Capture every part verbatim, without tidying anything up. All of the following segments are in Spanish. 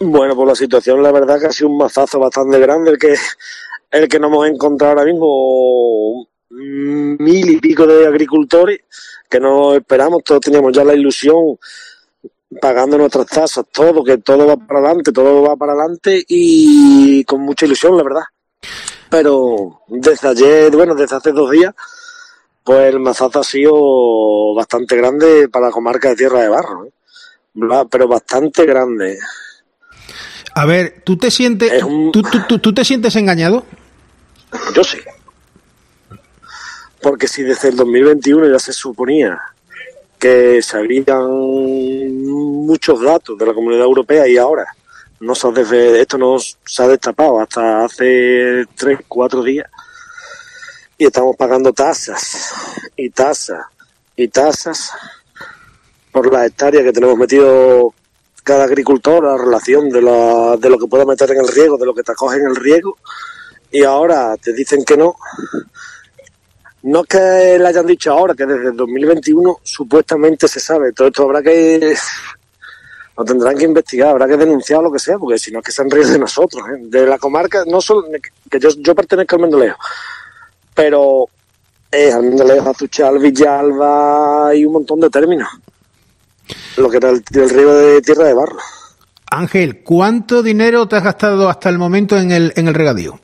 Bueno, pues la situación, la verdad, que ha sido un mazazo bastante grande el que, el que nos hemos encontrado ahora mismo. Mil y pico de agricultores que no esperamos, todos teníamos ya la ilusión, pagando nuestras tasas, todo, que todo va para adelante, todo va para adelante y con mucha ilusión, la verdad. Pero desde ayer, bueno, desde hace dos días, pues el mazazo ha sido bastante grande para la comarca de Tierra de Barro, ¿eh? Pero bastante grande. A ver, ¿tú te sientes, un... ¿tú, tú, tú, tú te sientes engañado? Yo sí. Porque si desde el dos mil veintiuno ya se suponía que sabían muchos datos de la Comunidad Europea y ahora no se ha, esto no se ha destapado hasta hace tres, cuatro días y estamos pagando tasas y tasas y tasas por las hectáreas que tenemos metido cada agricultor, la relación de, la, de lo que pueda meter en el riego, de lo que te acoge en el riego, y ahora te dicen que no. No es que le hayan dicho ahora, que desde el dos mil veintiuno supuestamente se sabe. Todo esto habrá que... Lo tendrán que investigar, habrá que denunciar o lo que sea, porque si no es que se han reído de nosotros, ¿eh? De la comarca, no solo... Que yo, yo pertenezco al Mendolejo, pero eh, al Mendolejo, Azuchal, Villalba y un montón de términos. Lo que era el, el río de Tierra de Barro. Ángel, ¿cuánto dinero te has gastado hasta el momento en el, en el regadío?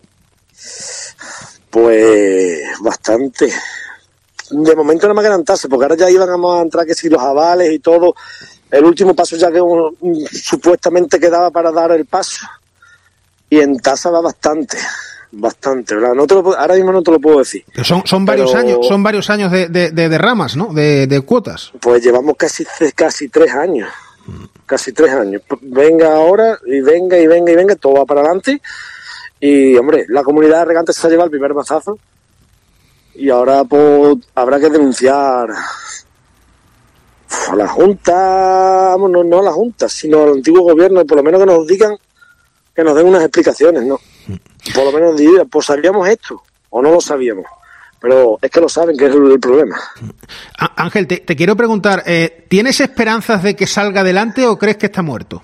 Pues bastante. De momento no me quedan tasas, porque ahora ya íbamos a entrar que si los avales y todo. El último paso ya que uno, supuestamente quedaba para dar el paso. Y en tasa va bastante, bastante, ¿verdad? No te lo, ahora mismo no te lo puedo decir. Pero son, son varios pero, años, son varios años de, de, de, de ramas, ¿no? De, de cuotas. Pues llevamos casi casi tres años. Casi tres años. Venga ahora, y venga, y venga, y venga, todo va para adelante. Y, hombre, la comunidad de regantes se ha llevado el primer mazazo y ahora pues habrá que denunciar a la Junta, vamos, no, no a la Junta, sino al antiguo gobierno, por lo menos que nos digan, que nos den unas explicaciones, ¿no? Por lo menos digan, pues sabíamos esto, o no lo sabíamos, pero es que lo saben, que es el, el problema. Ángel, te, te quiero preguntar, eh, ¿tienes esperanzas de que salga adelante o crees que está muerto?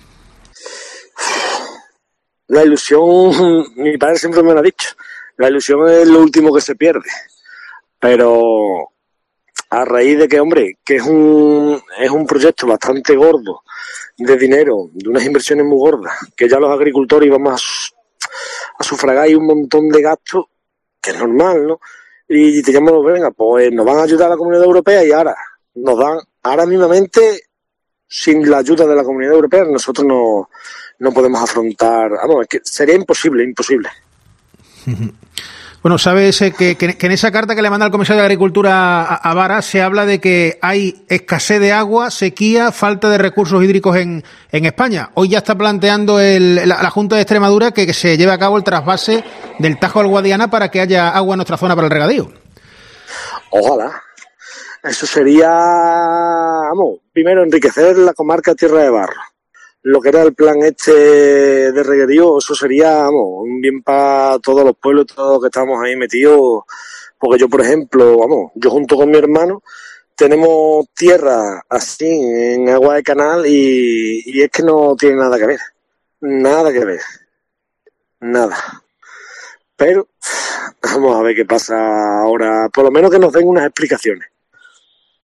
La ilusión, mi padre siempre me lo ha dicho, la ilusión es lo último que se pierde, pero a raíz de que, hombre, que es un es un proyecto bastante gordo de dinero, de unas inversiones muy gordas, que ya los agricultores íbamos a, a sufragar ahí un montón de gastos, que es normal, ¿no? Y te llaman, venga, pues nos van a ayudar a la Comunidad Europea y ahora nos dan, ahora mismamente, sin la ayuda de la Comunidad Europea, nosotros no... no podemos afrontar, vamos, es que sería imposible, imposible. Bueno, sabes que, que, que en esa carta que le manda el comisario de Agricultura a, a Vara se habla de que hay escasez de agua, sequía, falta de recursos hídricos en, en España. Hoy ya está planteando el, la, la Junta de Extremadura que, que se lleve a cabo el trasvase del Tajo al Guadiana para que haya agua en nuestra zona para el regadío. Ojalá. Eso sería, vamos, primero enriquecer la comarca de Tierra de Barro. Lo que era el plan este de reguerío, eso sería, vamos, un bien para todos los pueblos, todos los que estamos ahí metidos, porque yo, por ejemplo, vamos, yo junto con mi hermano tenemos tierra así, en agua de canal, y, y es que no tiene nada que ver, nada que ver, nada. Pero vamos a ver qué pasa ahora, por lo menos que nos den unas explicaciones.